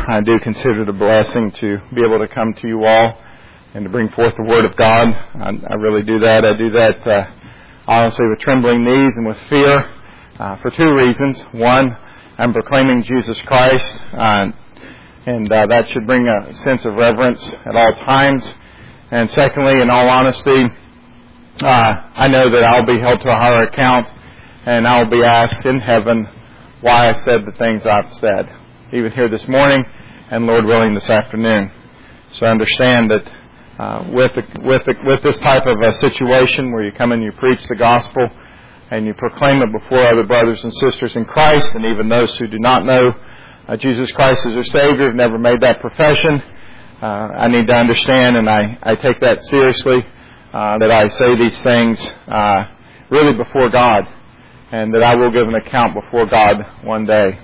I do consider it a blessing to be able to come to you all and to bring forth the Word of God. I really do that. I do that honestly with trembling knees and with fear for two reasons. One, I'm proclaiming Jesus Christ, and that should bring a sense of reverence at all times. And secondly, in all honesty, I know that I'll be held to a higher account, and I'll be asked in heaven why I said the things I've said, even here this morning, and Lord willing this afternoon. So I understand that with this type of a situation where you come and you preach the gospel and you proclaim it before other brothers and sisters in Christ, and even those who do not know Jesus Christ as their Savior, have never made that profession, I need to understand, and I take that seriously, that I say these things really before God, and that I will give an account before God one day.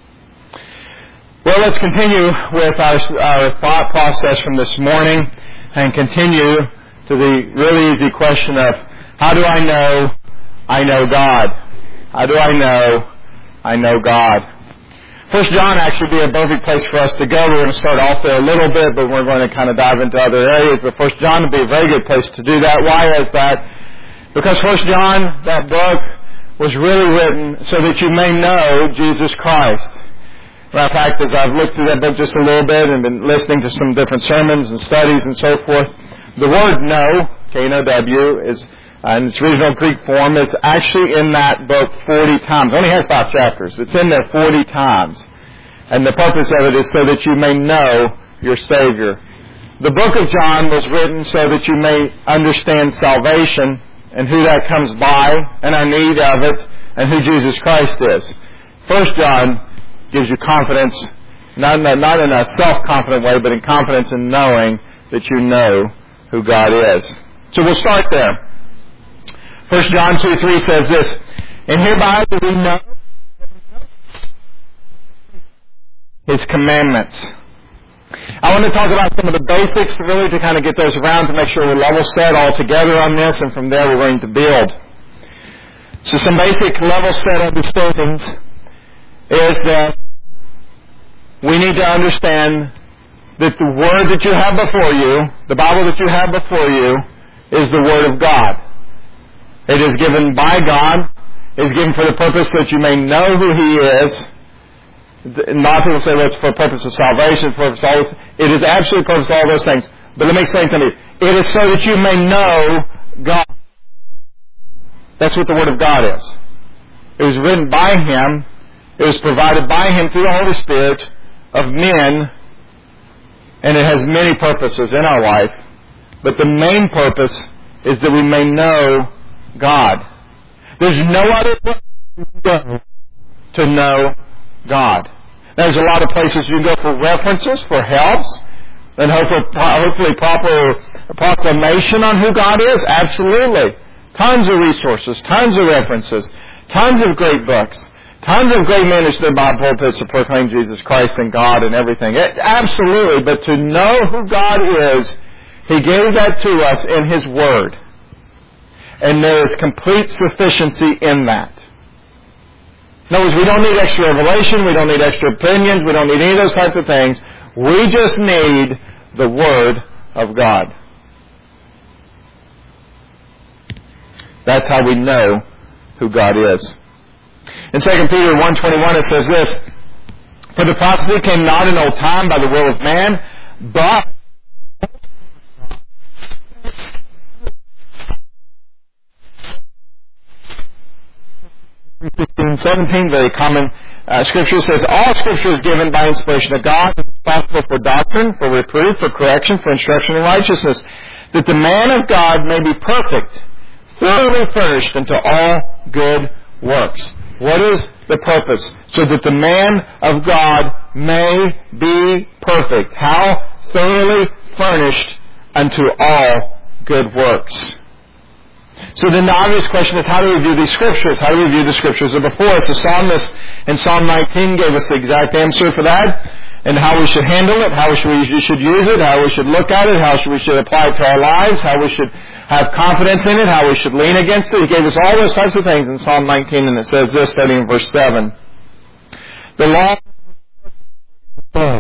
Well, let's continue with our thought process from this morning and continue to the really easy question of, how do I know God? How do I know God? 1 John actually would be a perfect place for us to go. We're going to start off there a little bit, but we're going to kind of dive into other areas. But 1 John would be a very good place to do that. Why is that? Because 1 John, that book, was really written so that you may know Jesus Christ. Matter of fact, as I've looked through that book just a little bit and been listening to some different sermons and studies and so forth, the word know, K-N-O-W, is in its original Greek form, is actually in that book 40 times. It only has 5 chapters. It's in there 40 times. And the purpose of it is so that you may know your Savior. The book of John was written so that you may understand salvation and who that comes by and our need of it and who Jesus Christ is. 1 John gives you confidence, not in a self-confident way, but in confidence in knowing that you know who God is. So we'll start there. 1 John 2:3 says this, and hereby do we know His commandments. I want to talk about some of the basics really to kind of get those around to make sure we're level set all together on this, and from there we're going to build. So some basic level set understandings is that we need to understand that the Word that you have before you, the Bible that you have before you, is the Word of God. It is given by God. It is given for the purpose that you may know who He is. Not people say, well, it's for the purpose of salvation, for the purpose of all this. It is absolutely the purpose of all those things. But let me explain to you. It is so that you may know God. That's what the Word of God is. It was written by Him. It was provided by Him through the Holy Spirit of men. And it has many purposes in our life. But the main purpose is that we may know God. There's no other place you can go to know God. There's a lot of places you can go for references, for helps, and hopefully proper proclamation on who God is. Absolutely. Tons of resources, tons of references, tons of great books, tons of great ministers by pulpits to proclaim Jesus Christ and God and everything. Absolutely. But to know who God is, He gave that to us in His Word. And there is complete sufficiency in that. In other words, we don't need extra revelation, we don't need extra opinions, we don't need any of those types of things. We just need the Word of God. That's how we know who God is. In 2 Peter 1:21 it says this, for the prophecy came not in old time by the will of man, but 16:17, very common scripture says, all scripture is given by inspiration of God and is profitable for doctrine, for reproof, for correction, for instruction in righteousness, that the man of God may be perfect, thoroughly furnished unto all good works. What is the purpose? So that the man of God may be perfect. How? Thoroughly furnished unto all good works. So then the obvious question is, how do we view these scriptures? How do we view the scriptures that are before us? The psalmist in Psalm 19 gave us the exact answer for that, and how we should handle it, how we should use it, how we should look at it, how we should apply it to our lives, how we should have confidence in it, how we should lean against it. He gave us all those types of things in Psalm 19, and it says this, starting in verse 7. The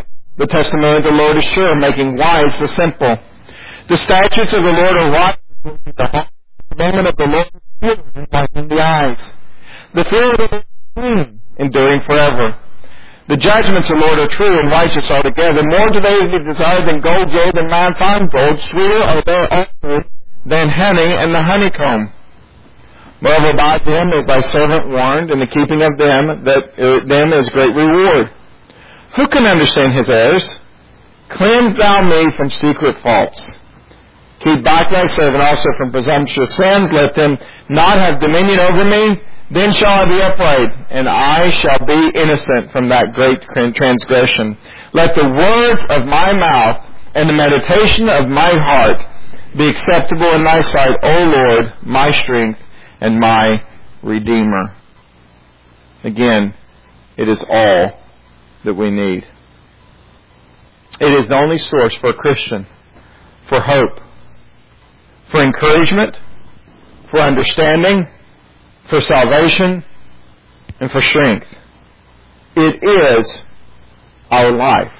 The testimony of the Lord is sure, making wise the simple. The statutes of the Lord are right, the heart. The commandment of the Lord is pure, enlightening the eyes. The fear of the Lord is clean, enduring forever. The judgments of the Lord are true and righteous altogether. More do they be desired than gold, yea, than fine gold. Sweeter are they also than honey and the honeycomb. Moreover, by them is thy servant warned, and the keeping of them is great reward. Who can understand his errors? Cleanse thou me from secret faults. Keep back thy servant also from presumptuous sins. Let them not have dominion over me. Then shall I be upright, and I shall be innocent from that great transgression. Let the words of my mouth and the meditation of my heart be acceptable in thy sight, O Lord, my strength and my Redeemer. Again, it is all that we need. It is the only source for a Christian, for hope, for encouragement, for understanding, for salvation, and for strength. It is our life.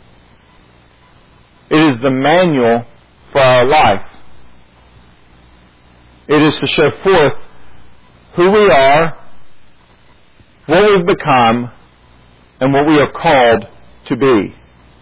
It is the manual for our life. It is to show forth who we are, what we've become, and what we are called to be.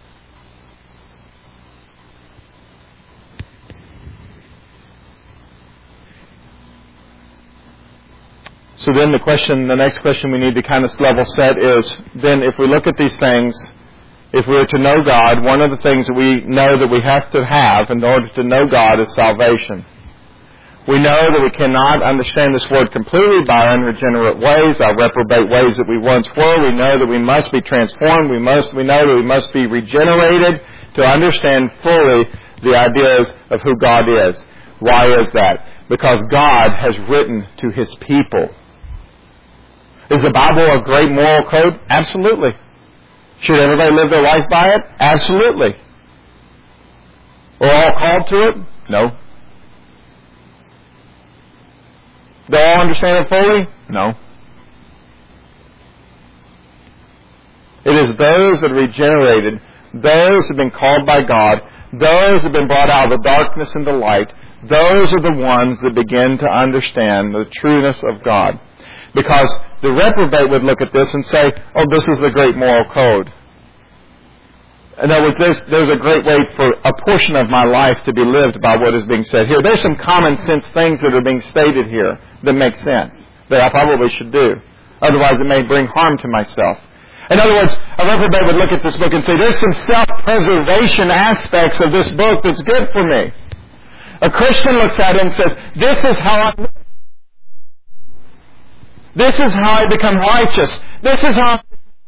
So then the next question we need to kind of level set is, then if we look at these things, if we are to know God, one of the things that we know that we have to have in order to know God is salvation. We know that we cannot understand this word completely by our unregenerate ways, our reprobate ways that we once were. We know that we must be transformed. We know that we must be regenerated to understand fully the ideas of who God is. Why is that? Because God has written to His people. Is the Bible a great moral code? Absolutely. Should everybody live their life by it? Absolutely. We're all called to it? No. Do all understand it fully? No. It is those that are regenerated, those who have been called by God, those who have been brought out of the darkness into light, those are the ones that begin to understand the trueness of God. Because the reprobate would look at this and say, oh, this is the great moral code. In other words, there's a great way for a portion of my life to be lived by what is being said here. There's some common sense things that are being stated here that make sense, that I probably should do. Otherwise, it may bring harm to myself. In other words, a reprobate would look at this book and say, there's some self-preservation aspects of this book that's good for me. A Christian looks at it and says, this is how I live. This is how I become righteous. This is how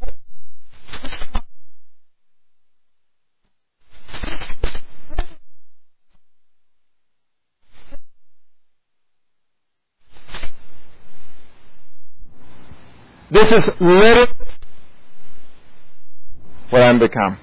this is literally what I'm become.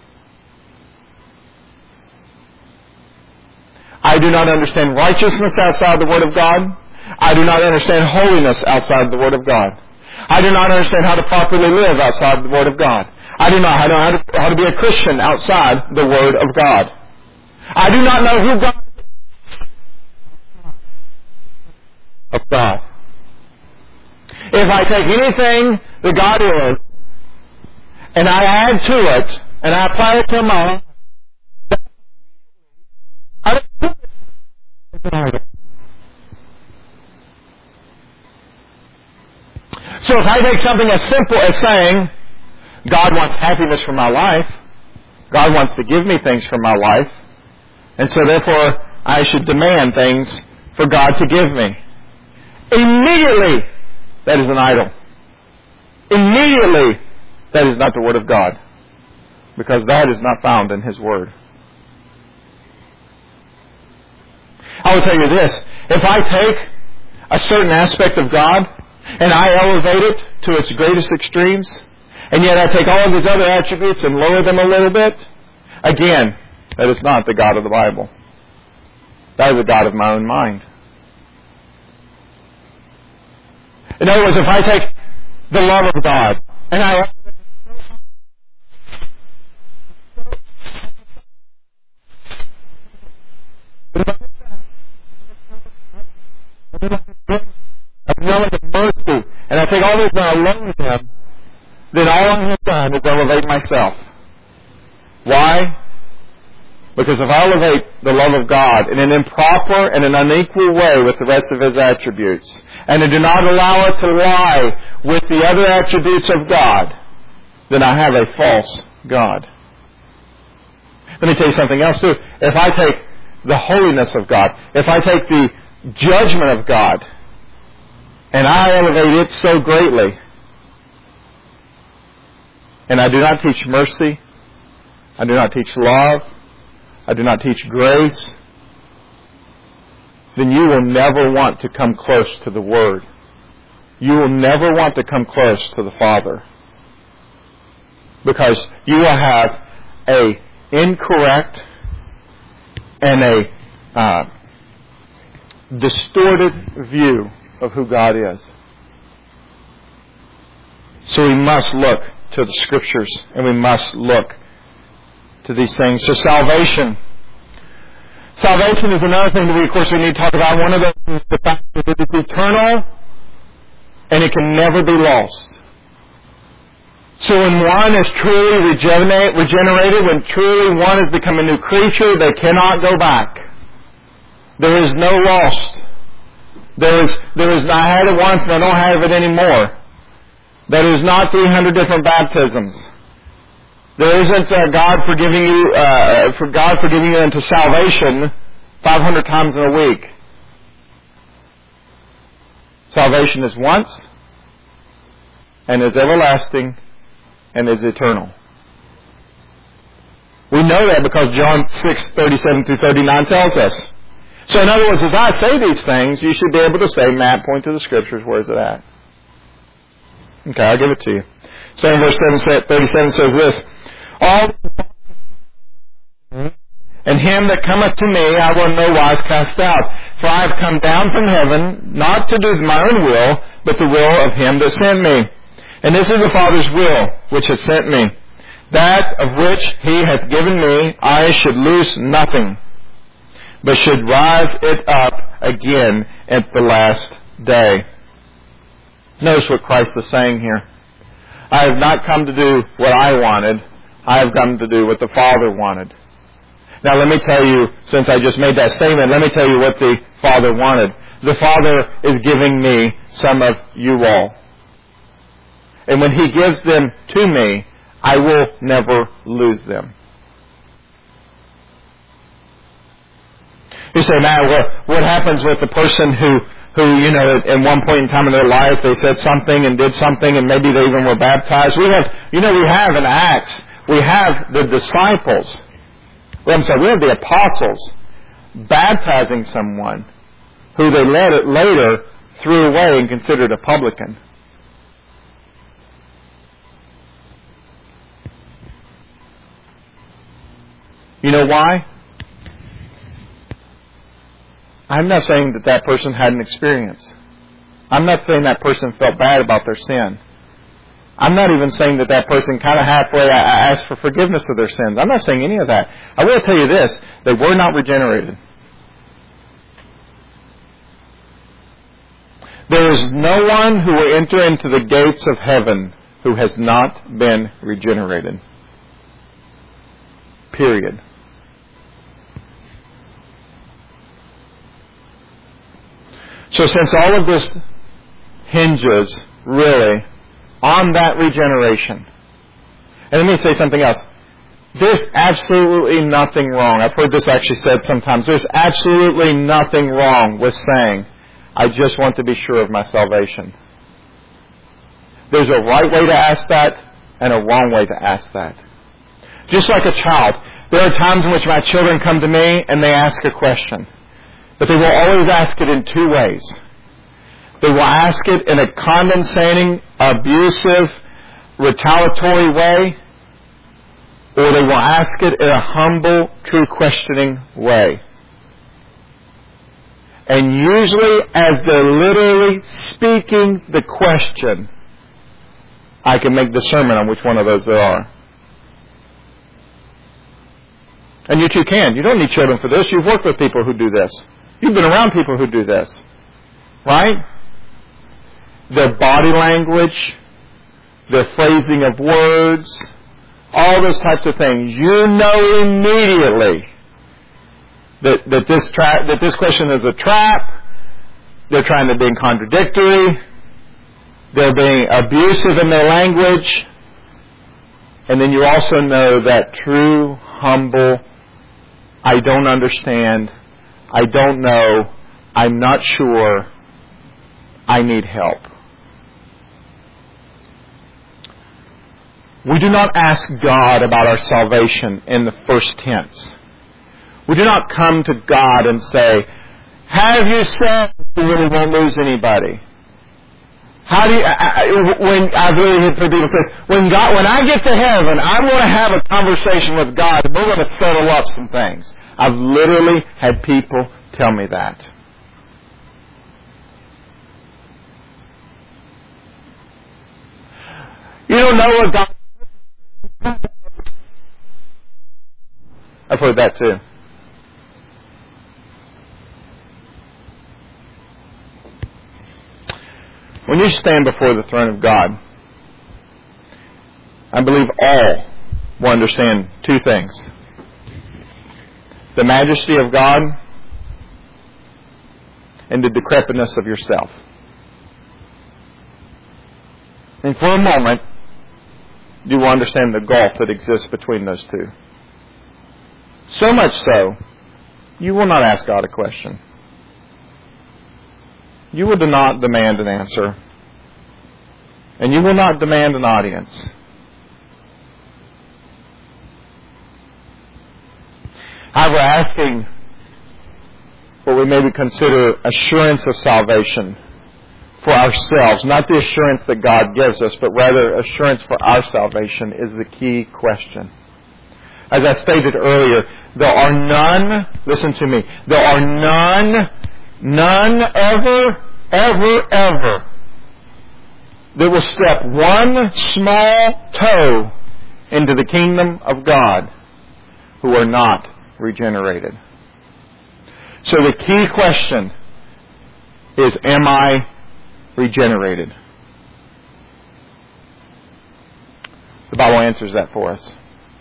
I do not understand righteousness outside the Word of God. I do not understand holiness outside the Word of God. I do not understand how to properly live outside the Word of God. I do not know how to be a Christian outside the Word of God. I do not know who God is of God. If I take anything that God is and I add to it and I apply it to my life, I don't. So if I take something as simple as saying, God wants happiness for my life, God wants to give me things for my life, and so therefore I should demand things for God to give me. Immediately, that is an idol. Immediately, that is not the Word of God, because that is not found in His Word. I will tell you this, if I take a certain aspect of God and I elevate it to its greatest extremes, and yet I take all of His other attributes and lower them a little bit, again, that is not the God of the Bible. That is the God of my own mind. In other words, if I take the love of God and I elevate it acknowledge His mercy, and I take all this and I love Him, then all I have done is elevate myself. Why? Because if I elevate the love of God in an improper and an unequal way with the rest of His attributes, and I do not allow it to lie with the other attributes of God, then I have a false God. Let me tell you something else too. If I take the holiness of God, if I take the judgment of God, and I elevate it so greatly, and I do not teach mercy, I do not teach love, I do not teach grace, then you will never want to come close to the Word. You will never want to come close to the Father. Because you will have a incorrect and a distorted view of who God is. So we must look to the Scriptures, and we must look to these things. So salvation is another thing that we need to talk about. One of those is the fact that it is eternal and it can never be lost. So when one is truly regenerated, when truly one has become a new creature, they cannot go back. There is no lost. There is I had it once and I don't have it anymore. There is not 300 different baptisms. There isn't God forgiving you into salvation 500 times in a week. Salvation is once and is everlasting and is eternal. We know that because John 6:37-39 tells us. So in other words, if I say these things, you should be able to say, Matt, point to the Scriptures, where is it at? Okay, I'll give it to you. So in verse 37 says this, all and him that cometh to me I will in no wise cast out. For I have come down from heaven, not to do my own will, but the will of him that sent me. And this is the Father's will, which hath sent me, that of which he hath given me I should lose nothing, but should rise it up again at the last day. Notice what Christ is saying here. I have not come to do what I wanted. I have come to do what the Father wanted. Now let me tell you, since I just made that statement, let me tell you what the Father wanted. The Father is giving me some of you all. And when He gives them to me, I will never lose them. You say, man, what happens with the person who, at one point in time in their life, they said something and did something and maybe they even were baptized? We have in Acts, we have the disciples, we have the apostles baptizing someone who they later threw away and considered a publican. You know why? I'm not saying that person had an experience. I'm not saying that person felt bad about their sin. I'm not even saying that person kind of halfway asked for forgiveness of their sins. I'm not saying any of that. I will tell you this, they were not regenerated. There is no one who will enter into the gates of heaven who has not been regenerated. Period. So since all of this hinges really on that regeneration, and let me say something else. There's absolutely nothing wrong. I've heard this actually said sometimes. There's absolutely nothing wrong with saying, I just want to be sure of my salvation. There's a right way to ask that and a wrong way to ask that. Just like a child. There are times in which my children come to me and they ask a question. But they will always ask it in two ways. They will ask it in a condescending, abusive, retaliatory way, or they will ask it in a humble, true questioning way. And usually, as they're literally speaking the question, I can make discernment on which one of those there are. And you too can. You don't need children for this. You've worked with people who do this. You've been around people who do this. right? Their body language, their phrasing of words, all those types of things. You know immediately that this question is a trap. They're trying to be contradictory. They're being abusive in their language. And then you also know that true, humble, I don't understand, I don't know, I'm not sure, I need help. We do not ask God about our salvation in the first tense. We do not come to God and say, have you said you really won't lose anybody? How do you, when I've really heard people say, when I get to heaven, I'm going to have a conversation with God and we're going to settle up some things. I've literally had people tell me that. You don't know what God... I've heard that too. When you stand before the throne of God, I believe all will understand two things. The majesty of God and the decrepitness of yourself. And for a moment, you will understand the gulf that exists between those two. So much so, you will not ask God a question. You will not demand an answer. And you will not demand an audience. However, asking what we maybe consider assurance of salvation for ourselves, not the assurance that God gives us, but rather assurance for our salvation, is the key question. As I stated earlier, there are none, listen to me, there are none ever that will step one small toe into the kingdom of God who are not regenerated. So the key question is, am I regenerated? The Bible answers that for us.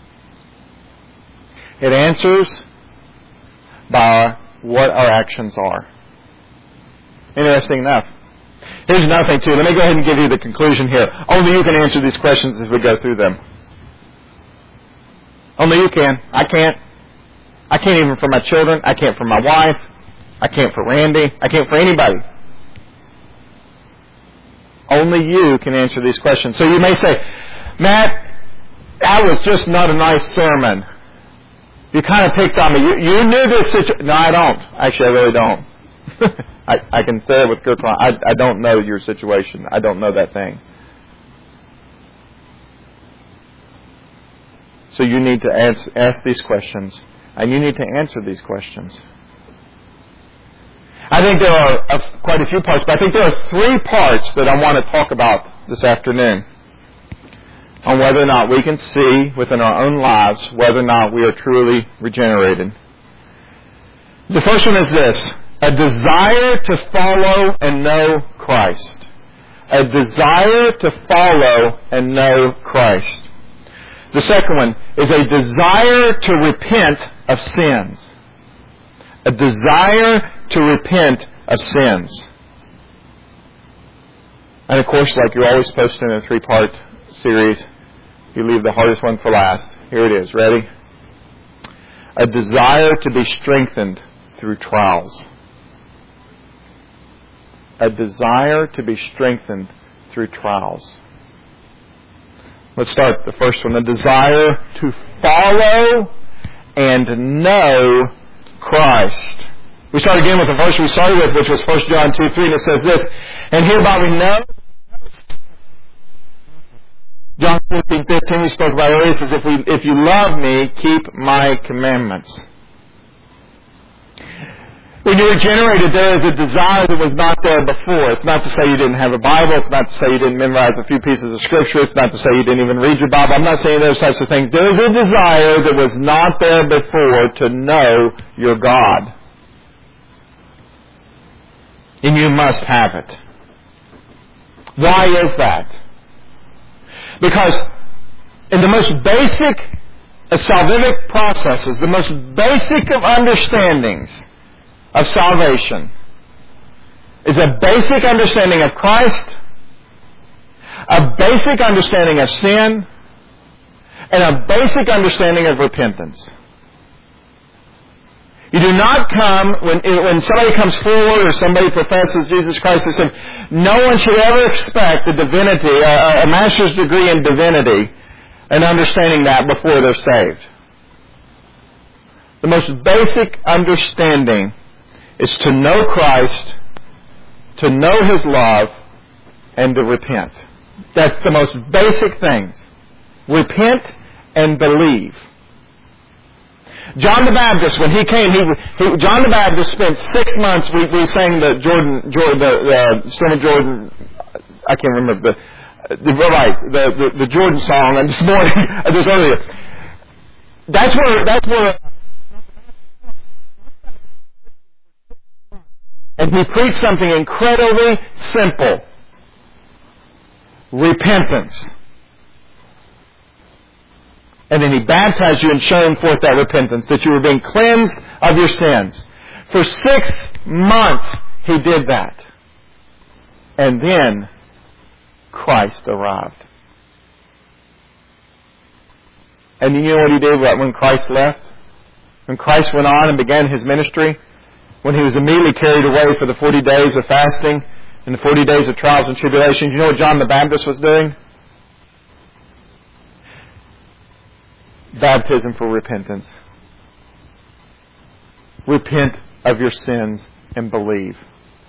It answers by what our actions are. Interesting enough. Here's another thing too. Let me go ahead and give you the conclusion here. Only you can answer these questions as we go through them. Only you can. I can't. I can't even for my children. I can't for my wife. I can't for Randy. I can't for anybody. Only you can answer these questions. So you may say, Matt, that was just not a nice sermon. You kind of picked on me. You knew this situation. No, I don't. Actually, I really don't. I can say it with good confidence. I don't know your situation. I don't know that thing. So you need to ask these questions. And you need to answer these questions. I think there are quite a few parts, but I think there are 3 parts that I want to talk about this afternoon on whether or not we can see within our own lives whether or not we are truly regenerated. The first one is this: a desire to follow and know Christ. A desire to follow and know Christ. The second one is a desire to repent of sins. A desire to repent of sins. And of course, like you're always posting in a 3-part series, you leave the hardest one for last. Here it is. Ready? A desire to be strengthened through trials. A desire to be strengthened through trials. Let's start the first one. A desire to follow and know Christ. We start again with the verse we started with, which was 1 John 2:3, and it says this: and hereby we know. John 14:15, we spoke about earlier, says, if you love me, keep my commandments. When you're regenerated, there is a desire that was not there before. It's not to say you didn't have a Bible. It's not to say you didn't memorize a few pieces of Scripture. It's not to say you didn't even read your Bible. I'm not saying those types of things. There is a desire that was not there before to know your God. and you must have it. Why is that? Because in the most basic of salvific processes, the most basic of understandings of salvation is a basic understanding of Christ, a basic understanding of sin, and a basic understanding of repentance. You do not come, when somebody comes forward or somebody professes Jesus Christ as Him, no one should ever expect a divinity, a master's degree in divinity, and understanding that before they're saved. The most basic understanding is to know Christ, to know His love, and to repent. That's the most basic things. Repent and believe. John the Baptist, when he came, John the Baptist spent 6 months. We sang the Storm of Jordan. I can't remember the Jordan song. And this morning, this earlier, that's where. And he preached something incredibly simple: repentance. And then He baptized you and showing forth that repentance, that you were being cleansed of your sins. For 6 months He did that. And then Christ arrived. And you know what He did when Christ left? When Christ went on and began His ministry, when He was immediately carried away for the 40 days of fasting and the 40 days of trials and tribulation, you know what John the Baptist was doing? Baptism for repentance. Repent of your sins and believe.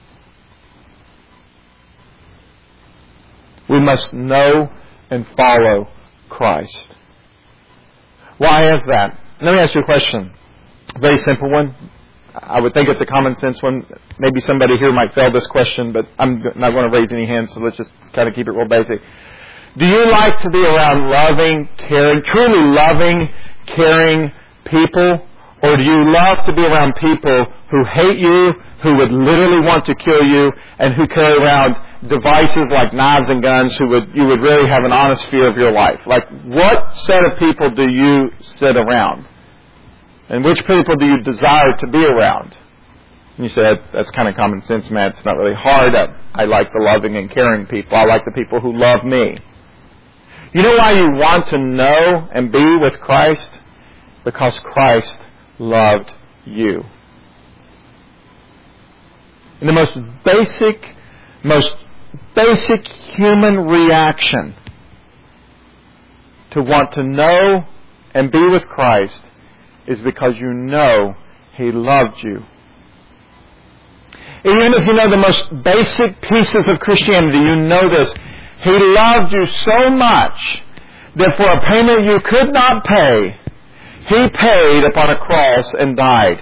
We must know and follow Christ. Why is that? Let me ask you a question. A very simple one. I would think it's a common sense one. Maybe somebody here might fail this question, but I'm not going to raise any hands, so let's just kind of keep it real basic. Do you like to be around loving, caring, truly loving, caring people? Or do you love to be around people who hate you, who would literally want to kill you, and who carry around devices like knives and guns, you would really have an honest fear of your life? Like, what set of people do you sit around? And which people do you desire to be around? And you say, that's kind of common sense, Matt. It's not really hard. I like the loving and caring people. I like the people who love me. You know why you want to know and be with Christ? Because Christ loved you. And the most basic human reaction to want to know and be with Christ is because you know He loved you. Even if you know the most basic pieces of Christianity, you know this. He loved you so much that for a payment you could not pay, He paid upon a cross and died.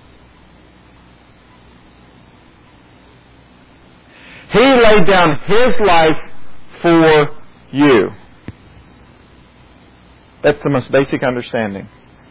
He laid down His life for you. That's the most basic understanding.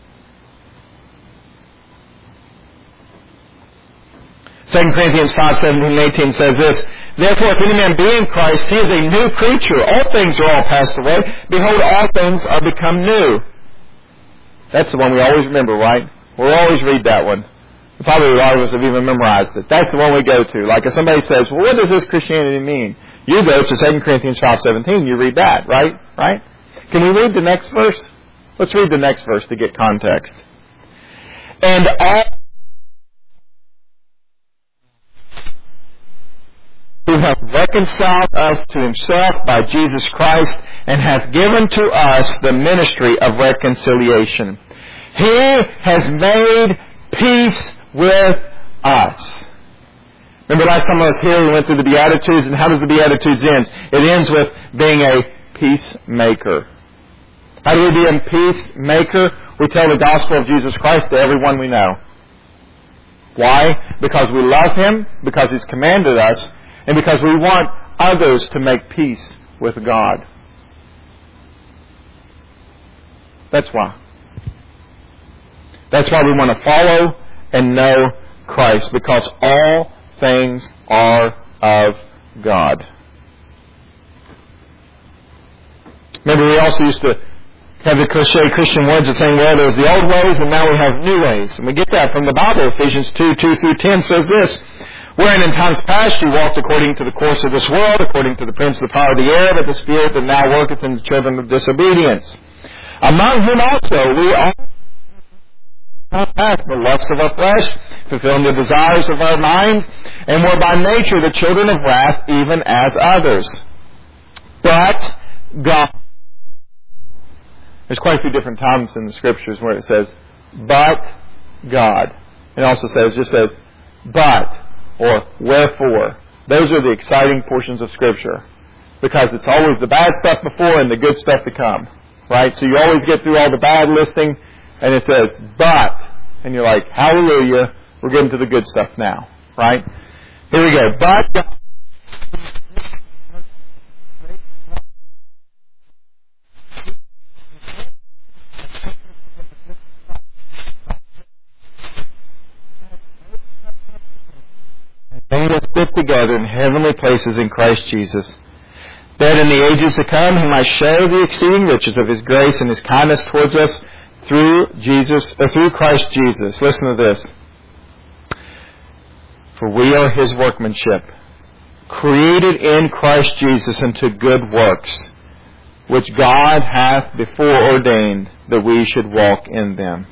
2 Corinthians 5:17-18 says this: Therefore, if any man be in Christ, he is a new creature. All things are all passed away. Behold, all things are become new. That's the one we always remember, right? We'll always read that one. Probably a lot of us have even memorized it. That's the one we go to. Like if somebody says, well, what does this Christianity mean? You go to 2 Corinthians 5:17, you read that, right? Right? Can we read the next verse? Let's read the next verse to get context. And all who hath reconciled us to Himself by Jesus Christ, and hath given to us the ministry of reconciliation. He has made peace with us. Remember last time I was here, we went through the Beatitudes, and how does the Beatitudes end? It ends with being a peacemaker. How do we be a peacemaker? We tell the gospel of Jesus Christ to everyone we know. Why? Because we love Him, because He's commanded us, and because we want others to make peace with God. That's why. That's why we want to follow and know Christ, because all things are of God. Remember, we also used to have the cliche Christian words of saying, well, there's the old ways and now we have new ways. And we get that from the Bible. Ephesians 2:2-10 says this, wherein in times past you walked according to the course of this world, according to the prince of the power of the air, but the spirit that now worketh in the children of disobedience. Among whom also we all passed the lusts of our flesh, fulfilling the desires of our mind, and were by nature the children of wrath, even as others. But God. There's quite a few different times in the Scriptures where it says, but God. It also just says, but, or wherefore. Those are the exciting portions of Scripture. Because it's always the bad stuff before and the good stuff to come. Right? So you always get through all the bad listing, and it says, but. And you're like, hallelujah, we're getting to the good stuff now. Right? Here we go. But God. Made us fit together in heavenly places in Christ Jesus, that in the ages to come He might show the exceeding riches of His grace and His kindness towards us through Christ Jesus. Listen to this. For we are His workmanship, created in Christ Jesus unto good works, which God hath before ordained that we should walk in them.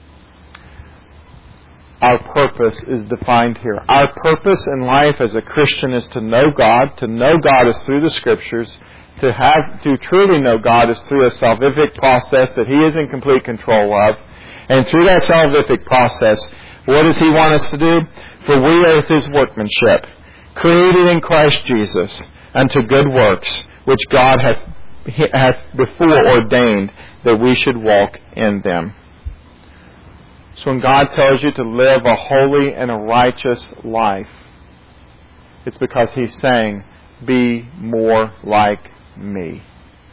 Our purpose is defined here. Our purpose in life as a Christian is to know God. To know God is through the Scriptures. To truly know God is through a salvific process that He is in complete control of. And through that salvific process, what does He want us to do? For we are His workmanship, created in Christ Jesus unto good works, which God hath before ordained that we should walk in them. So when God tells you to live a holy and a righteous life, it's because He's saying, be more like me.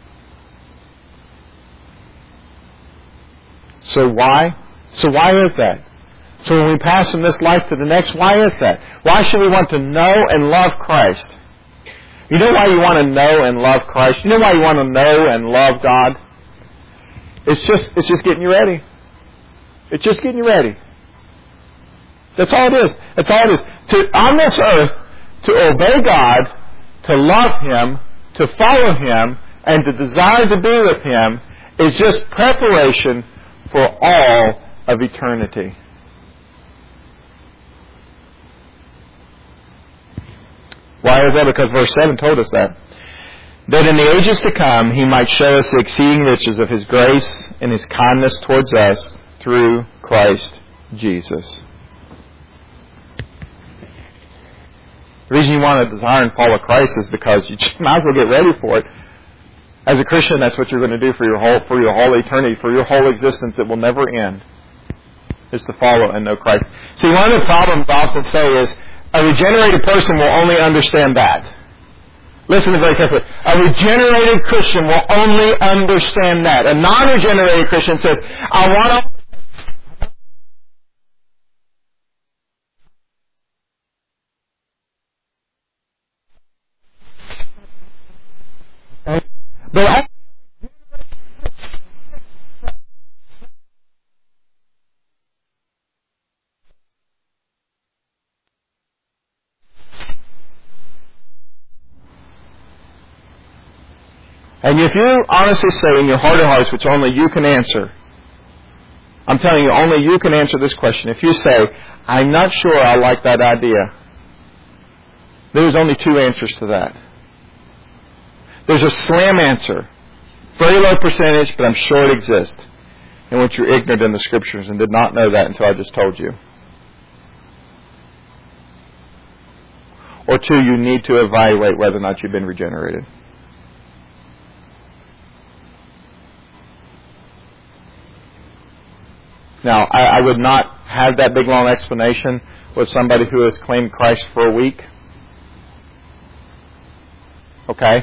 So why? So why is that? So when we pass from this life to the next, why is that? Why should we want to know and love Christ? You know why you want to know and love Christ? You know why you want to know and love God? It's just getting you ready. It's just getting you ready. That's all it is. That's all it is. On this earth, to obey God, to love Him, to follow Him, and to desire to be with Him is just preparation for all of eternity. Why is that? Because verse 7 told us that. That in the ages to come He might show us the exceeding riches of His grace and His kindness towards us through Christ Jesus. The reason you want to desire and follow Christ is because you might as well get ready for it. As a Christian, that's what you're going to do for your whole eternity, for your whole existence that will never end, is to follow and know Christ. See, one of the problems I often say is a regenerated person will only understand that. Listen very carefully. A regenerated Christian will only understand that. A non-regenerated Christian says, I want to... But and if you honestly say in your heart of hearts, which only you can answer, I'm telling you, only you can answer this question. If you say, I'm not sure I like that idea, there's only two answers to that. There's a slam answer. Very low percentage, but I'm sure it exists. In which you're ignorant in the Scriptures and did not know that until I just told you. Or two, you need to evaluate whether or not you've been regenerated. Now, I would not have that big long explanation with somebody who has claimed Christ for a week. Okay?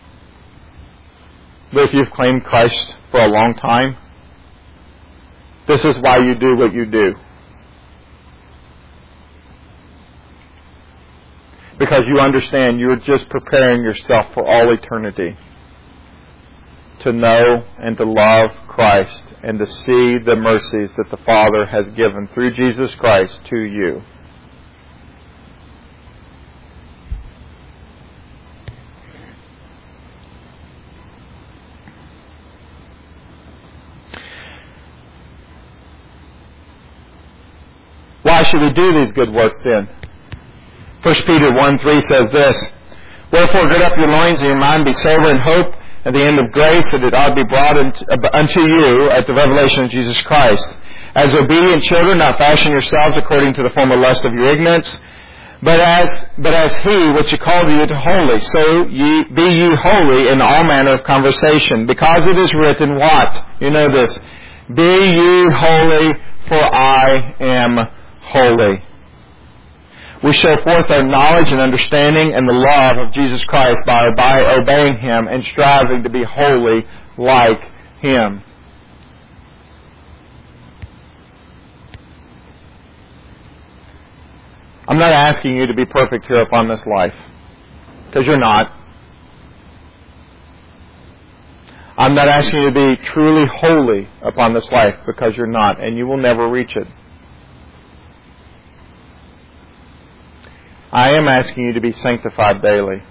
But if you've claimed Christ for a long time, this is why you do what you do. because you understand you're just preparing yourself for all eternity to know and to love Christ and to see the mercies that the Father has given through Jesus Christ to you. Why should we do these good works then? 1 Peter 1:3 says this, "Wherefore gird up your loins and your mind be sober, and hope at the end of grace that it ought to be brought unto you at the revelation of Jesus Christ. As obedient children, not fashion yourselves according to the former lust of your ignorance, but as He which called you to holy, so be ye holy in all manner of conversation, because it is written," what? You know this, "Be ye holy, for I am holy." We show forth our knowledge and understanding and the love of Jesus Christ by obeying Him and striving to be holy like Him. I'm not asking you to be perfect here upon this life, because you're not. I'm not asking you to be truly holy upon this life, because you're not, and you will never reach it. I am asking you to be sanctified daily.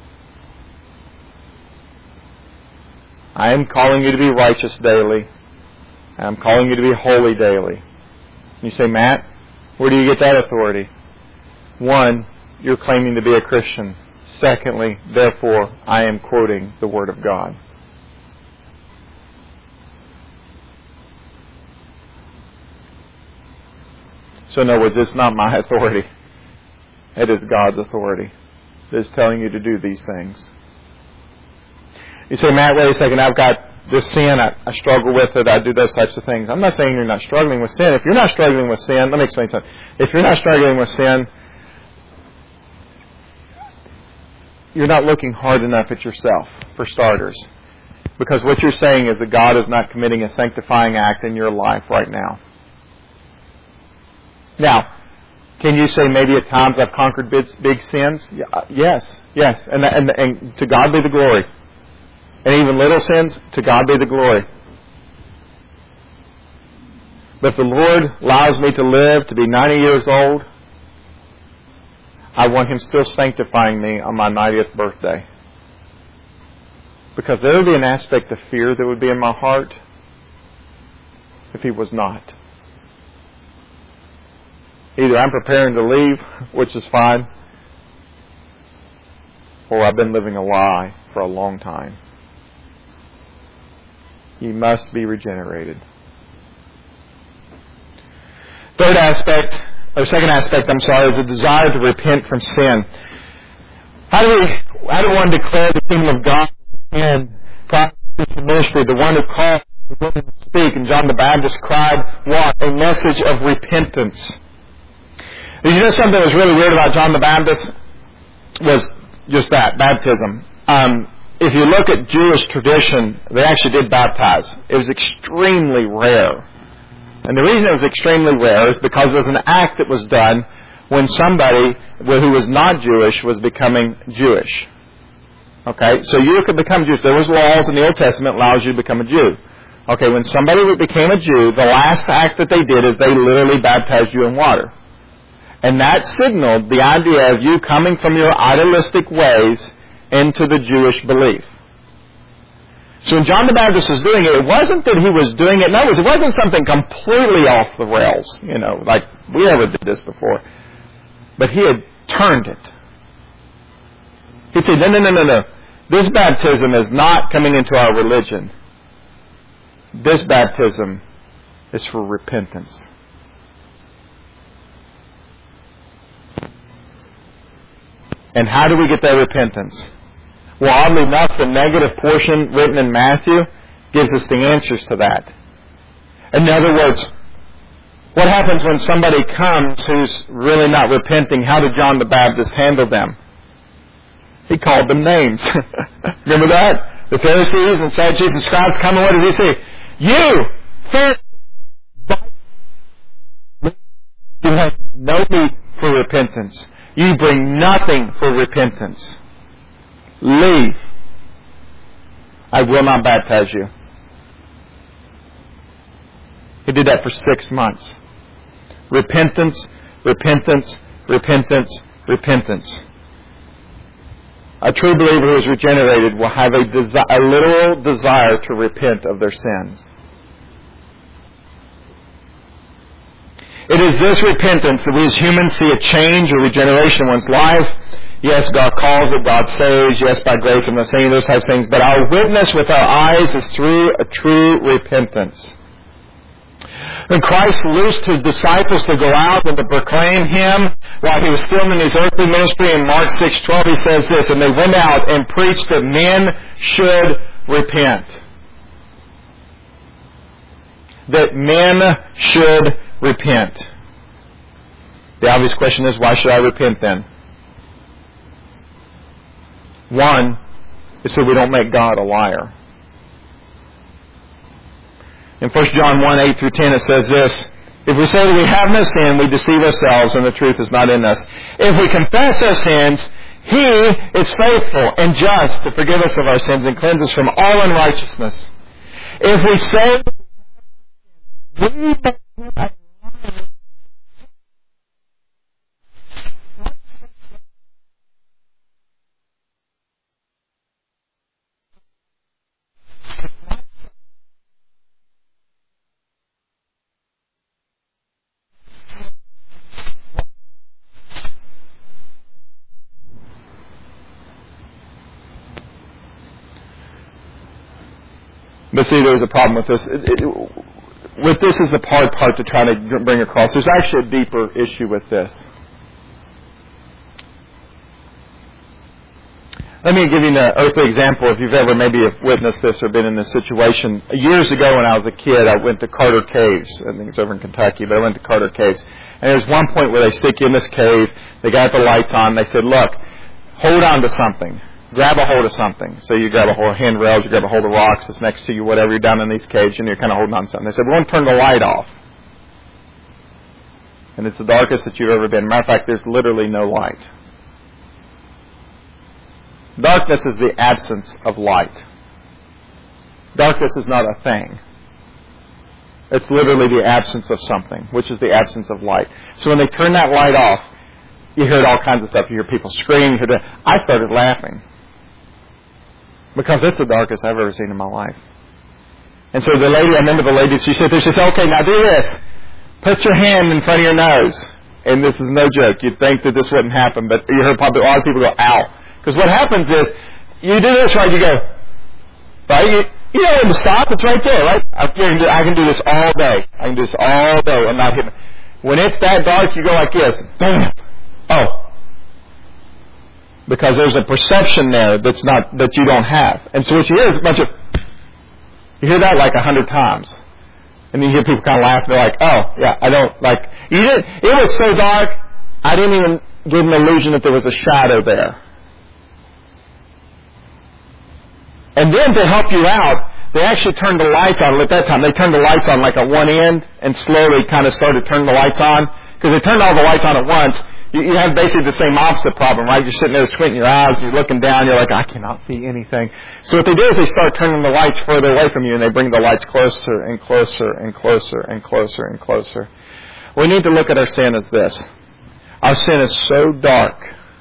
I am calling you to be righteous daily. I'm calling you to be holy daily. You say, "Matt, where do you get that authority?" One, you're claiming to be a Christian. Secondly, therefore, I am quoting the Word of God. So in other words, it's not my authority. It is God's authority that is telling you to do these things. You say, "Matt, wait a second, I've got this sin, I struggle with it, I do those types of things." I'm not saying you're not struggling with sin. If you're not struggling with sin, let me explain something. If you're not struggling with sin, you're not looking hard enough at yourself, for starters. Because what you're saying is that God is not committing a sanctifying act in your life right now. Now, can you say maybe at times I've conquered big sins? Yes. And to God be the glory. And even little sins, to God be the glory. But if the Lord allows me to live to be 90 years old, I want Him still sanctifying me on my 90th birthday. Because there would be an aspect of fear that would be in my heart if He was not. Either I'm preparing to leave, which is fine, or I've been living a lie for a long time. You must be regenerated. Second aspect, is a desire to repent from sin. How do one declare the kingdom of God in prophecy ministry? The one who called the woman to speak, and John the Baptist cried, what? A message of repentance. Did you know something that was really weird about John the Baptist? Was just that, baptism. If you look at Jewish tradition, they actually did baptize. It was extremely rare. And the reason it was extremely rare is because it was an act that was done when somebody who was not Jewish was becoming Jewish. Okay, so you could become Jewish. There was laws in the Old Testament that allows you to become a Jew. Okay, when somebody became a Jew, the last act that they did is they literally baptized you in water. And that signaled the idea of you coming from your idealistic ways into the Jewish belief. So when John the Baptist was doing it, it wasn't that he was doing it. In other words, it wasn't something completely off the rails, like we ever did this before. But he had turned it. He said, no. This baptism is not coming into our religion. This baptism is for repentance. And how do we get that repentance? Well, oddly enough, the negative portion written in Matthew gives us the answers to that. In other words, what happens when somebody comes who's really not repenting? How did John the Baptist handle them? He called them names. Remember that? The Pharisees and Sadducees and scribes come, and what did he say? You, Pharisees, you have no need for repentance. You bring nothing for repentance. Leave. I will not baptize you. He did that for 6 months. Repentance, repentance, repentance, repentance. A true believer who is regenerated will have a literal desire to repent of their sins. It is this repentance that we as humans see a change or regeneration in one's life. Yes, God calls it, God saves. Yes, by grace, I'm not saying those types of things. But our witness with our eyes is through a true repentance. When Christ loosed His disciples to go out and to proclaim Him while He was still in His earthly ministry, in Mark 6:12 He says this, and they went out and preached that men should repent. That men should repent. The obvious question is, why should I repent then? One is so we don't make God a liar. In 1 John 1:8-10 it says this, if we say that we have no sin, we deceive ourselves and the truth is not in us. If we confess our sins, He is faithful and just to forgive us of our sins and cleanse us from all unrighteousness. If we say But see, there's a problem with this. With this is the hard part to try to bring across. There's actually a deeper issue with this. Let me give you an earthly example if you've ever maybe have witnessed this or been in this situation. Years ago when I was a kid, I went to Carter Caves. I think it's over in Kentucky, but I went to Carter Caves. And there's one point where they stick you in this cave. They got the lights on. They said, look, hold on to something. Grab a hold of something. So you grab a hold of handrails, you grab a hold of rocks that's next to you, whatever, you're down in these caves and you're kind of holding on to something. They said, we're going to turn the light off. And it's the darkest that you've ever been. Matter of fact, there's literally no light. Darkness is the absence of light. Darkness is not a thing. It's literally the absence of something, which is the absence of light. So when they turn that light off, you hear all kinds of stuff. You hear people scream. I started laughing. Because it's the darkest I've ever seen in my life. And so the lady, I remember the lady, she said, okay, now do this. Put your hand in front of your nose. And this is no joke. You'd think that this wouldn't happen, but you heard probably a lot of people go, ow. Because what happens is, you do this, right, you go, right? You know when to stop, it's right there, right? I can do this all day. I can do this all day and not hit me. When it's that dark, you go like this. Bam. Oh. Because there's a perception there that you don't have. And so what you hear is a bunch of, you hear that like 100 times. And then you hear people kind of laugh, they're like, oh, yeah, I don't, like, it was so dark, I didn't even get an illusion that there was a shadow there. And then to help you out, they actually turned the lights on. At that time, they turned the lights on like at one end and slowly kind of started turning the lights on. Because they turned all the lights on at once. You have basically the same opposite problem, right? You're sitting there squinting your eyes, you're looking down, you're like, I cannot see anything. So what they do is they start turning the lights further away from you and they bring the lights closer and closer and closer and closer and closer. We need to look at our sin as this. Our sin is so dark.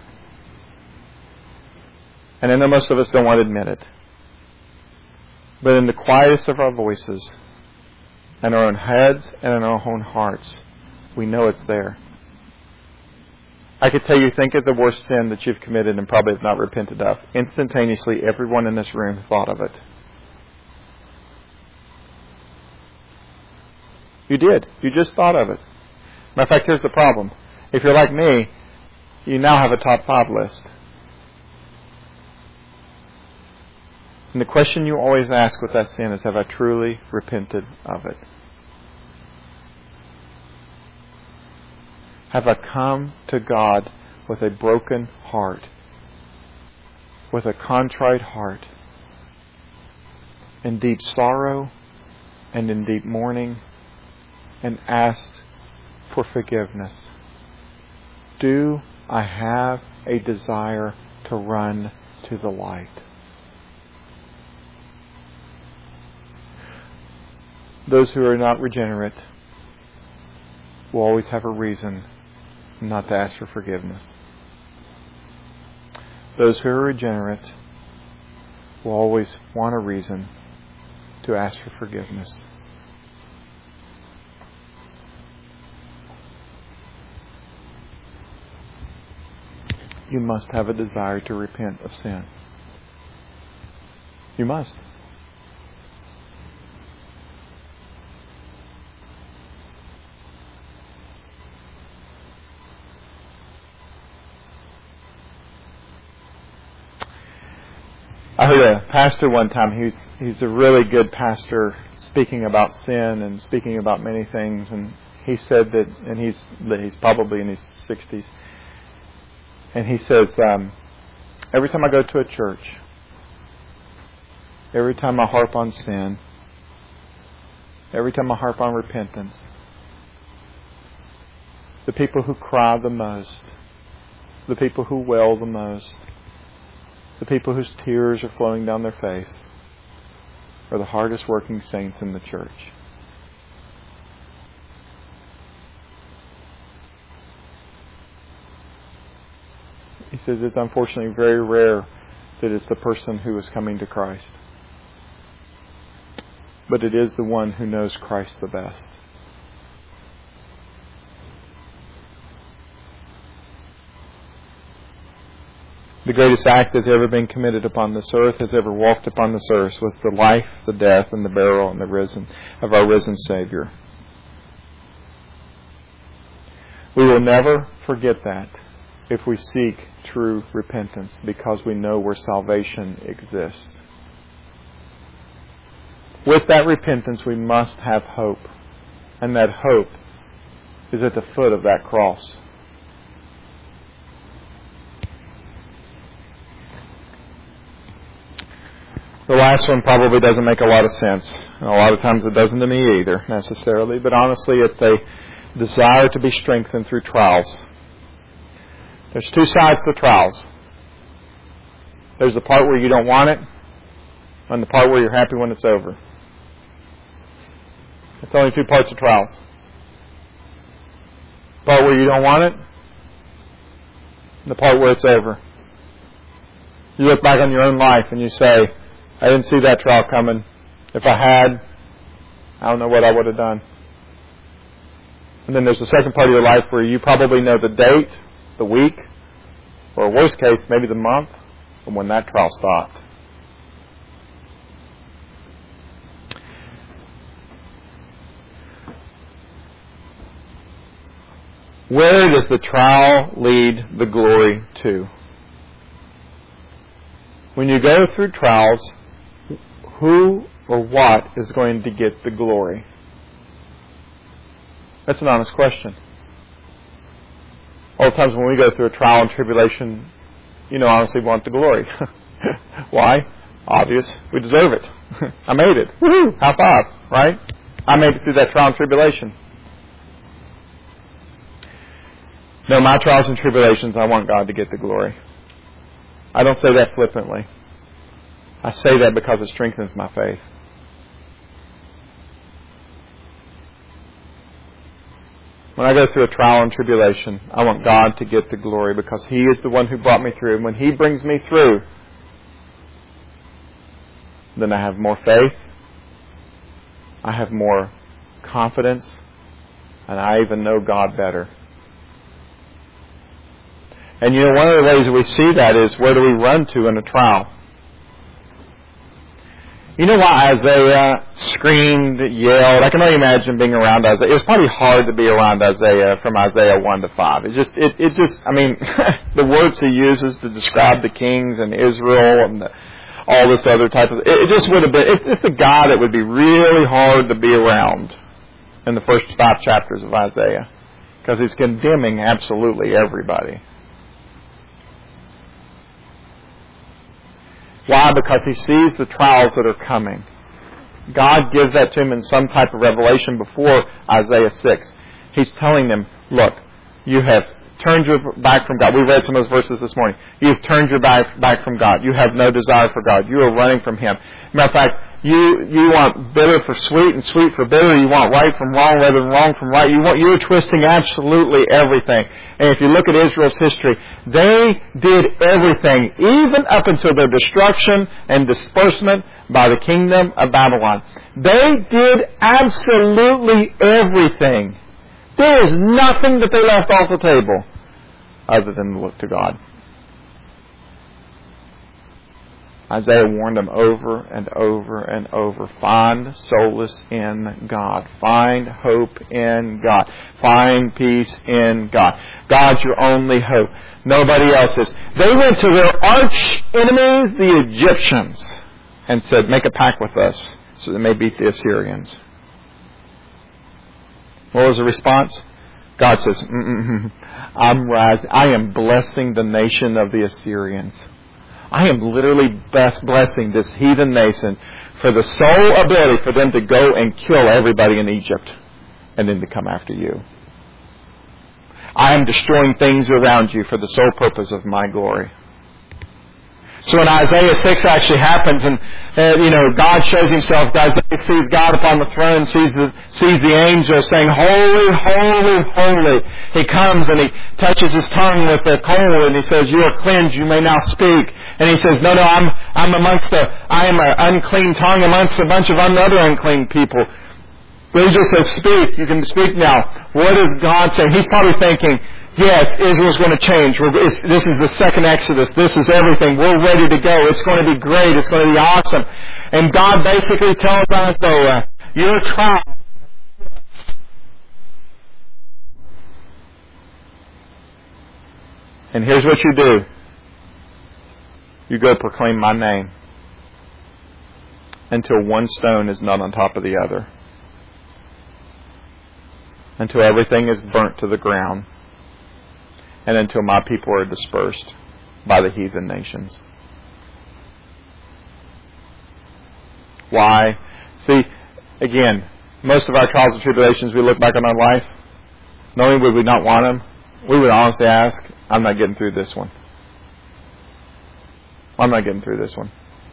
And I know most of us don't want to admit it. But in the quietest of our voices, in our own heads and in our own hearts, we know it's there. I could tell you, think of the worst sin that you've committed and probably have not repented of. Instantaneously, everyone in this room thought of it. You did. You just thought of it. Matter of fact, here's the problem. If you're like me, you now have a top 5 list. And the question you always ask with that sin is, have I truly repented of it? Have I come to God with a broken heart, with a contrite heart, in deep sorrow and in deep mourning, and asked for forgiveness? Do I have a desire to run to the light. Those who are not regenerate will always have a reason not to ask for forgiveness. Those who are regenerate will always want a reason to ask for forgiveness. You must have a desire to repent of sin. You must. I heard a pastor one time. He's a really good pastor, speaking about sin and speaking about many things. And he said that, and he's probably in his 60s. And he says, every time I go to a church, every time I harp on sin, every time I harp on repentance, the people who cry the most, the people who wail the most, the people whose tears are flowing down their face are the hardest working saints in the church. He says it's unfortunately very rare that it's the person who is coming to Christ. But it is the one who knows Christ the best. The greatest act that's ever been committed upon this earth, has ever walked upon this earth, was the life, the death, and the burial and the risen of our risen Savior. We will never forget that if we seek true repentance, because we know where salvation exists. With that repentance, we must have hope. And that hope is at the foot of that cross. The last one probably doesn't make a lot of sense. And a lot of times it doesn't to me either, necessarily. But honestly, it's a desire to be strengthened through trials. There's two sides to trials. There's the part where you don't want it, and the part where you're happy when it's over. It's only two parts of trials. The part where you don't want it, and the part where it's over. You look back on your own life and you say, I didn't see that trial coming. If I had, I don't know what I would have done. And then there's the second part of your life where you probably know the date, the week, or worst case, maybe the month, from when that trial stopped. Where does the trial lead the glory to? When you go through trials, who or what is going to get the glory? That's an honest question. All the times when we go through a trial and tribulation, honestly want the glory. Why? Obvious. We deserve it. I made it. Woohoo! High five, right? I made it through that trial and tribulation. No, my trials and tribulations, I want God to get the glory. I don't say that flippantly. I say that because it strengthens my faith. When I go through a trial and tribulation, I want God to get the glory because He is the one who brought me through. And when He brings me through, then I have more faith, I have more confidence, and I even know God better. And one of the ways that we see that is, where do we run to in a trial? You know why Isaiah screamed, yelled? I can only imagine being around Isaiah. It was probably hard to be around Isaiah from Isaiah 1 to 5. The words he uses to describe the kings and Israel and all this other type of... It just would have been... It's a guy that would be really hard to be around in the first 5 chapters of Isaiah, because he's condemning absolutely everybody. Why? Because he sees the trials that are coming. God gives that to him in some type of revelation before Isaiah 6. He's telling them, look, you have turned your back from God. We read some of those verses this morning. You've turned your back from God. You have no desire for God. You are running from Him. Matter of fact, you want bitter for sweet and sweet for bitter. You want right from wrong rather than wrong from right. You're twisting absolutely everything. And if you look at Israel's history, they did everything, even up until their destruction and disbursement by the kingdom of Babylon. They did absolutely everything. There is nothing that they left off the table other than to look to God. Isaiah warned them over and over and over. Find solace in God. Find hope in God. Find peace in God. God's your only hope. Nobody else is. They went to their arch enemies, the Egyptians, and said, make a pact with us so they may beat the Assyrians. What was the response? God says, I am blessing the nation of the Assyrians. I am literally blessing this heathen nation for the sole ability for them to go and kill everybody in Egypt and then to come after you. I am destroying things around you for the sole purpose of my glory. So when Isaiah 6 actually happens and God shows Himself, Isaiah sees God upon the throne, sees the angel saying, holy, holy, holy. He comes and he touches his tongue with a coal and he says, you are cleansed, you may now speak. And he says, no, I am an unclean tongue amongst a bunch of other unclean people. But he just says, speak, you can speak now. What is God saying? He's probably thinking, yes, Israel's going to change. This is the second Exodus. This is everything. We're ready to go. It's going to be great. It's going to be awesome. And God basically tells Isaiah, your trial. And here's what you do. You go proclaim my name until one stone is not on top of the other. Until everything is burnt to the ground. And until my people are dispersed by the heathen nations. Why? See, again, most of our trials and tribulations, we look back on our life, not only would we not want them, we would honestly ask, I'm not getting through this one. I'm not getting through this one.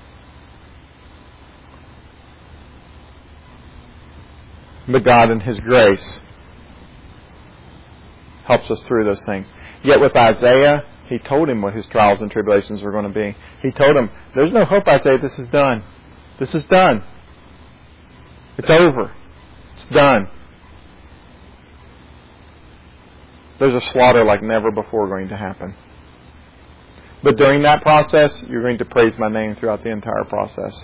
But God in His grace helps us through those things. Yet with Isaiah, He told him what his trials and tribulations were going to be. He told him, there's no hope, Isaiah, this is done. This is done. It's over. It's done. There's a slaughter like never before going to happen. But during that process, you're going to praise my name throughout the entire process.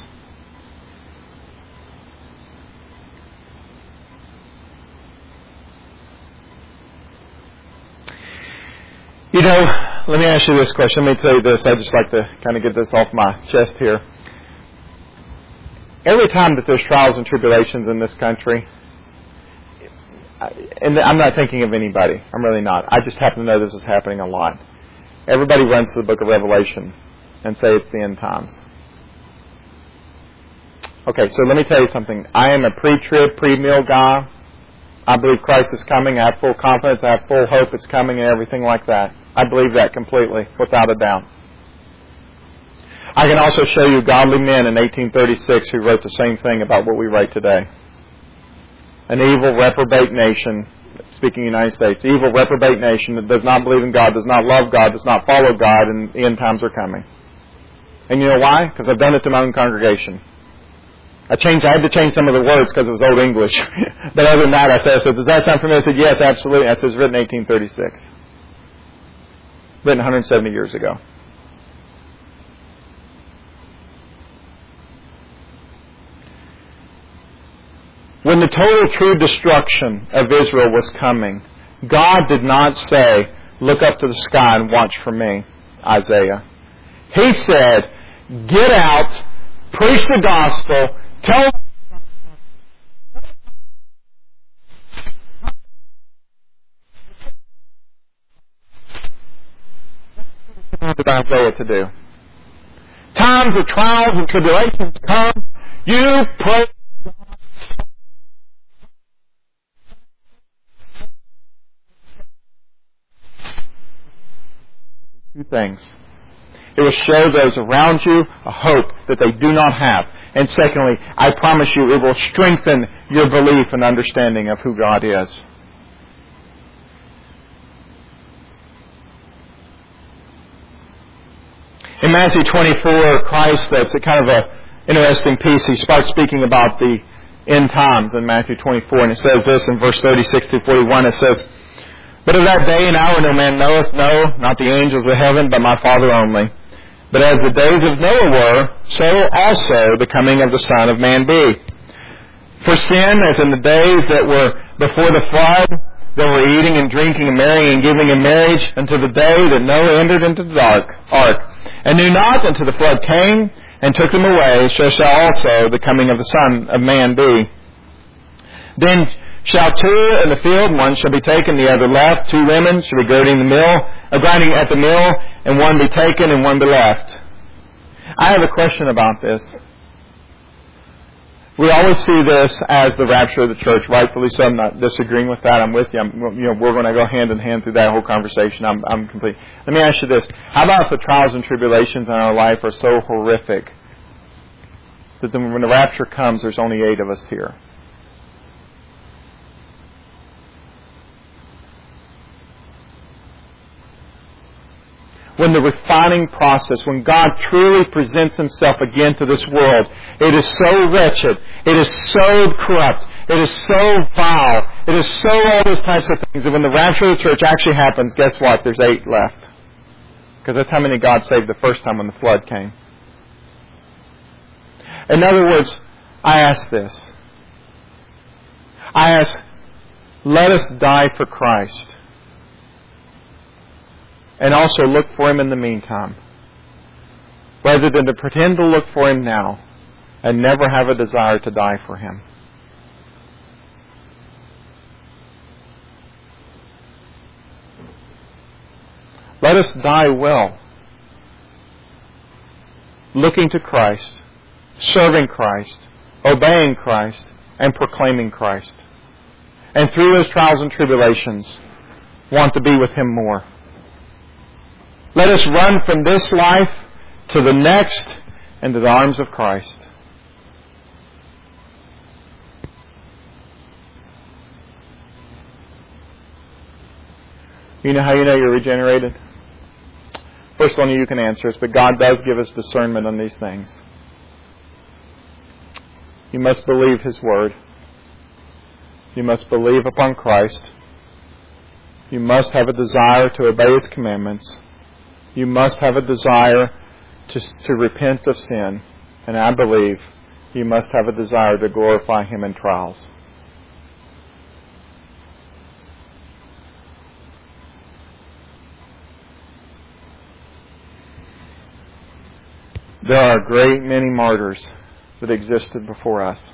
Let me ask you this question. Let me tell you this. I just like to kind of get this off my chest here. Every time that there's trials and tribulations in this country, and I'm not thinking of anybody. I'm really not. I just happen to know this is happening a lot. Everybody runs to the book of Revelation and say it's the end times. Okay, so let me tell you something. I am a pre-trib, pre-meal guy. I believe Christ is coming. I have full confidence. I have full hope it's coming and everything like that. I believe that completely, without a doubt. I can also show you godly men in 1836 who wrote the same thing about what we write today. An evil, reprobate nation, speaking of the United States, evil, reprobate nation that does not believe in God, does not love God, does not follow God, and the end times are coming. And you know why? Because I've done it to my own congregation. I had to change some of the words because it was Old English. But other than that, I said, does that sound familiar? I said, yes, absolutely. I said, it's written 1836. Written 170 years ago. When the total true destruction of Israel was coming, God did not say, look up to the sky and watch for me, Isaiah. He said, get out, preach the gospel, tell Isaiah to do. Times of trials and tribulations come, you pray. two things. It will show those around you a hope that they do not have. And secondly, I promise you, it will strengthen your belief and understanding of who God is. In Matthew 24, Christ, that's a kind of an interesting piece. He starts speaking about the end times in Matthew 24, and it says this in verse 36 through 41. It says, "But of that day and hour no man knoweth, no, not the angels of heaven, but my Father only. But as the days of Noah were, so also the coming of the Son of Man be. For sin, as in the days that were before the flood, they were eating and drinking and marrying and giving in marriage until the day that Noah entered into the ark, and knew not until the flood came and took them away, so shall also the coming of the Son of Man be. Then shall two in the field, one shall be taken, the other left. Two women shall be grinding at the mill, and one be taken and one be left." I have a question about this. We always see this as the rapture of the church, rightfully so. I'm not disagreeing with that. I'm with you. We're going to go hand in hand through that whole conversation. I'm complete. Let me ask you this. How about if the trials and tribulations in our life are so horrific that when the rapture comes, there's only 8 of us here? When the refining process, when God truly presents Himself again to this world, it is so wretched, it is so corrupt, it is so vile, it is so all those types of things that when the rapture of the church actually happens, guess what? There's 8 left. Because that's how many God saved the first time when the flood came. In other words, I ask this. I ask, let us die for Christ. And also look for Him in the meantime. Rather than to pretend to look for Him now and never have a desire to die for Him. Let us die well. Looking to Christ, serving Christ, obeying Christ, and proclaiming Christ. And through those trials and tribulations, want to be with Him more. Let us run from this life to the next into the arms of Christ. You know how you know you're regenerated? First one you can answer is, but God does give us discernment on these things. You must believe His Word. You must believe upon Christ. You must have a desire to obey His commandments. You must have a desire to repent of sin. And I believe you must have a desire to glorify Him in trials. There are a great many martyrs that existed before us.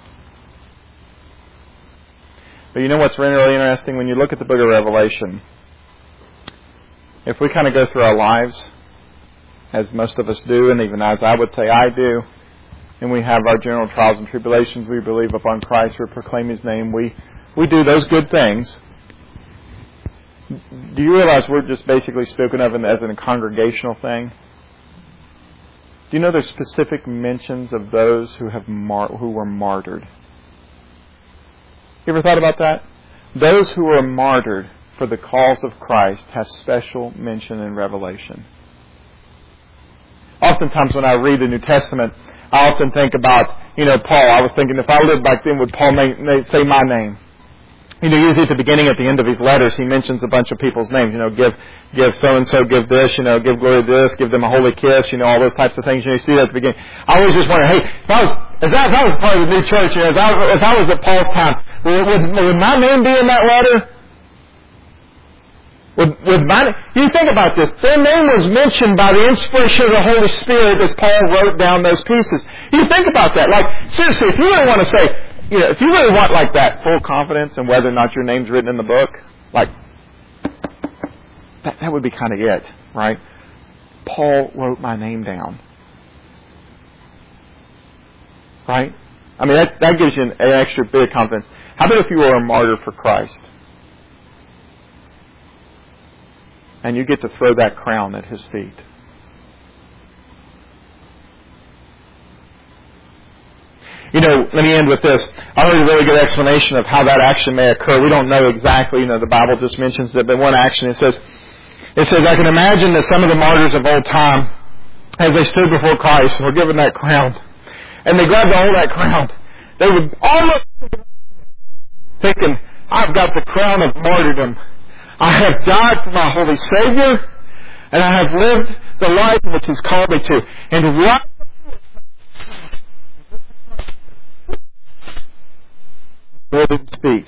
But you know what's really interesting? When you look at the book of Revelation, if we kind of go through our lives, as most of us do, and even as I would say I do, and we have our general trials and tribulations, we believe upon Christ, we proclaim His name, we do those good things. Do you realize we're just basically spoken of as a congregational thing? Do you know there's specific mentions of those who were martyred? You ever thought about that? Those who were martyred for the cause of Christ have special mention in Revelation. Oftentimes when I read the New Testament, I often think about, Paul. I was thinking, if I lived back then, would Paul say my name? Usually at the beginning, at the end of his letters, he mentions a bunch of people's names. Give so-and-so, give this, give glory to this, give them a holy kiss, all those types of things. You see that at the beginning. I always just wonder, hey, if I was part of the new church, if I was at Paul's time, would my name be in that letter? You think about this. Their name was mentioned by the inspiration of the Holy Spirit as Paul wrote down those pieces. You think about that. Like, seriously, if you really want to say, if you really want like that full confidence in whether or not your name's written in the book, like, that would be kind of it, right? Paul wrote my name down. Right? I mean, that gives you an extra bit of confidence. How about if you were a martyr for Christ? And you get to throw that crown at His feet. You know, let me end with this. I heard a really good explanation of how that action may occur. We don't know exactly. You know, the Bible just mentions it, but one action, it says, I can imagine that some of the martyrs of old time, as they stood before Christ and were given that crown, and they grabbed hold of that crown, they would almost thinking, I've got the crown of martyrdom. I have died for my Holy Savior, and I have lived the life which He's called me to. And right at His feet.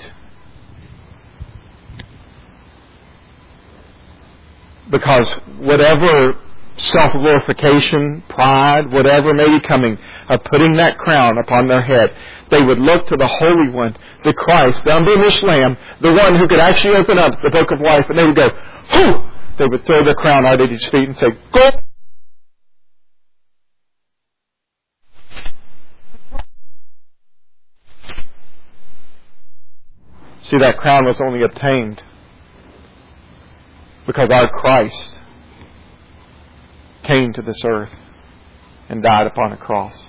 Because whatever self-glorification, pride, whatever may be coming, of putting that crown upon their head, they would look to the Holy One, the Christ, the unblemished Lamb, the one who could actually open up the book of life, and they would go, whoo! They would throw their crown out at His feet and say, go! See, that crown was only obtained because our Christ came to this earth and died upon a cross.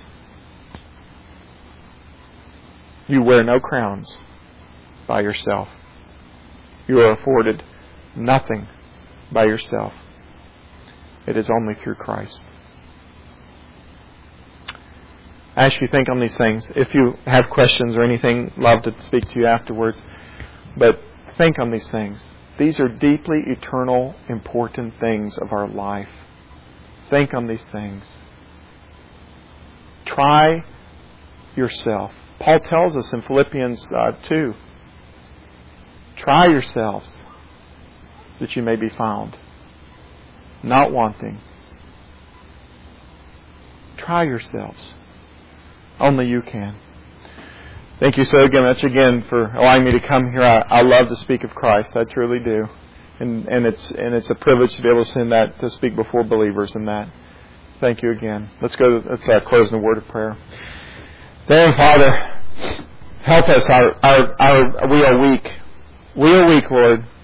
You wear no crowns by yourself. You are afforded nothing by yourself. It is only through Christ. I ask you to think on these things. If you have questions or anything, love to speak to you afterwards. But think on these things. These are deeply eternal, important things of our life. Think on these things. Try yourself. Paul tells us in Philippians 2, try yourselves that you may be found, not wanting. Try yourselves. Only you can. Thank you so much again for allowing me to come here. I love to speak of Christ. I truly do. And it's a privilege to be able to send that, to speak before believers in that. Thank you again. Let's close in a word of prayer. Then, Father, help us. We are weak. We are weak, Lord.